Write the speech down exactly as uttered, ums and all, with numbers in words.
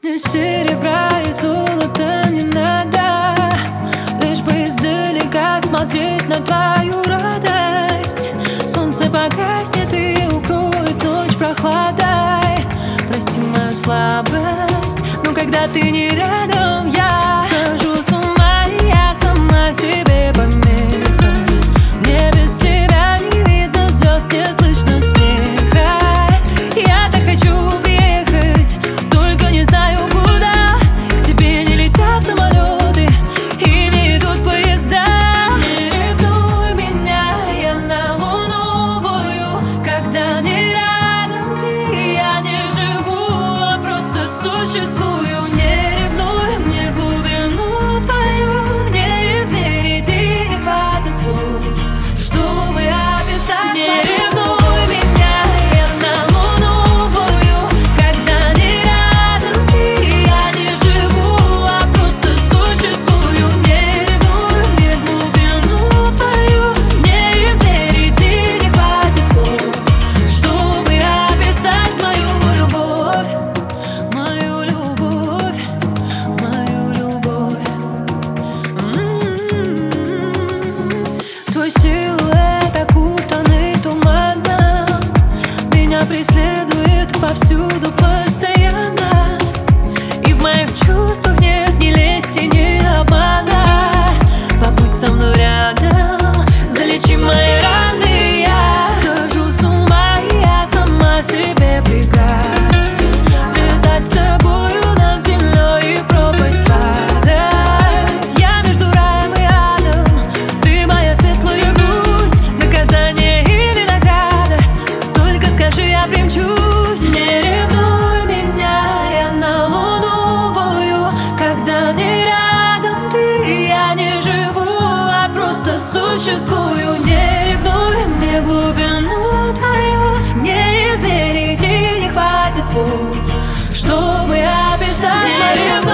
Мне серебра и золота не надо, лишь бы издалека смотреть на твою радость. Солнце погаснет и укроет ночь прохладой. Прости мою слабость, но когда ты не рядом, я схожу с ума, и я сама себе помеха. Мне без тебя не видно звезд, не слышно смеха. Я так хочу приехать, только не знаю куда. К тебе не летят самолеты и не идут поезда. Не ревнуй меня, я на луну вою, когда не рядом ты, я не живу, а просто существую. Не ревнуй мне глубину твою, не измерить и не хватит слов, чтобы описать. Не ревнуй меня, я на луну вою, когда не рядом ты, я не живу, а просто существую. Не ревнуй мне глубину твою, не измерить и не хватит слов, чтобы описать мою любовь, мою любовь, мою любовь. М-м-м. Твой силуэт окутанный туманом меня преследует повсюду постоянно. И в моих чувствах нет ни лести, ни обмана. Побудь со мной рядом, залечи мои раны. Я схожу с ума, и я сама себе преграда. Летать с тобою над землей и в пропасть падать. Я между раем и адом, ты моя светлая грусть. Наказание или награда, только скажи, я примчусь. Не ревнуй меня, я на луну вою, когда не рядом ты, я не живу, а просто существую. Не ревнуй мне глубину твою, не измерить и не хватит слов, чтобы описать мою любовь.